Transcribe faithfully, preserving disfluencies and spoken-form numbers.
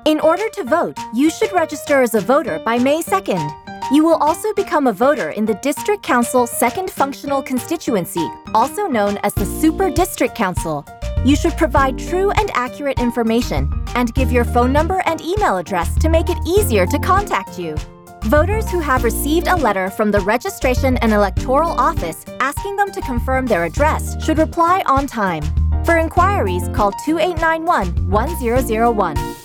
In order to vote, you should register as a voter by May second. You will also become a voter in the District Council Second Functional Constituency, also known as the Super District Council. You should provide true and accurate information and give your phone number and email address to make it easier to contact you. Voters who have received a letter from the Registration and Electoral Office asking them to confirm their address should reply on time. For inquiries, call two eight nine one, one zero zero one.